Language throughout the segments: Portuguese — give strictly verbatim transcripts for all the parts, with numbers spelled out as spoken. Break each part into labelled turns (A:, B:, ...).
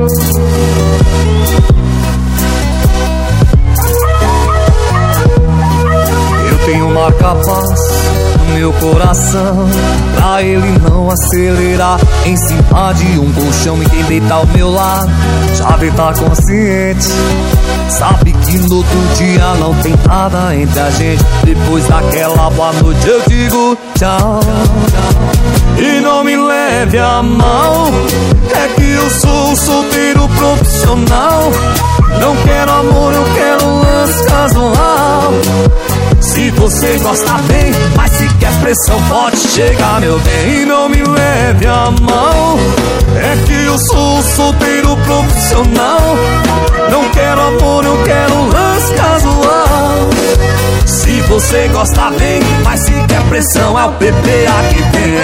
A: Eu tenho marca-paz no meu coração, pra ele não acelerar em cima de um colchão. E quem deita ao meu lado já deve tá consciente, sabe que no outro dia não tem nada entre a gente. Depois daquela boa noite eu digo tchau. E não me leve a mal, é que eu sou um solteiro profissional. Não quero amor, eu quero um lance casual. Se você gosta bem, mas se quer pressão pode chegar, meu bem. E não me leve a mal, é que eu sou um solteiro profissional. Não quero amor, eu quero um lance casual. Se você gosta bem, mas se quer pressão é o P P A que vem.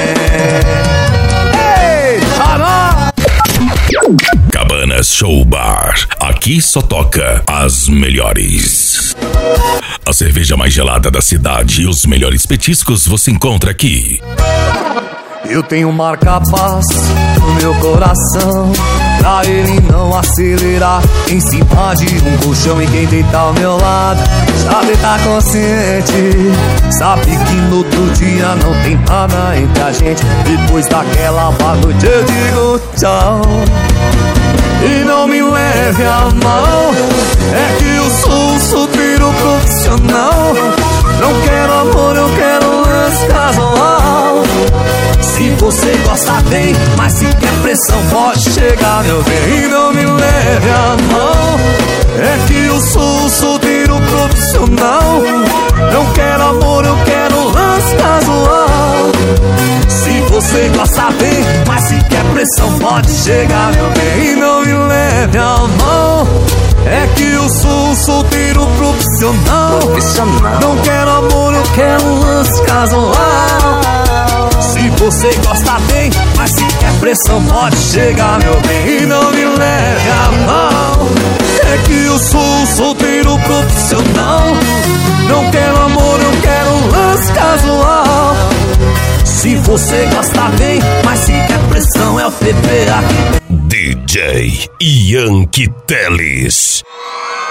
A: Ei, pará!
B: Cabanas Show Bar. Aqui só toca as melhores. A cerveja mais gelada da cidade e os melhores petiscos você encontra aqui.
A: Eu tenho marca-paz no meu coração, pra ele não acelerar em cima de um colchão. E quem deita ao meu lado já deve tá consciente, sabe que no outro dia não tem nada entre a gente. Depois daquela boa noite eu digo tchau. E não me leve a mal, é que eu sou um solteiro profissional. Não quero amor, eu quero um lance casual. Se você gosta bem, mas se quer pressão pode chegar, meu bem. E não me leve a mal, é que eu sou um solteiro profissional. Não quero amor, eu quero um lance casual. Se você gosta bem, mas se quer pressão pode chegar, meu bem. E não me leve a mal, é que eu sou um solteiro profissional. profissional. Não quero amor, eu quero um lance casual. Se você gosta bem, mas se quer pressão pode chegar, meu bem. E não me leve a mal, é que eu sou um solteiro profissional. Não quero amor, eu quero um lance casual. Se você gosta bem, mas se quer pressão é o P P A.
B: D J Yankee Teles.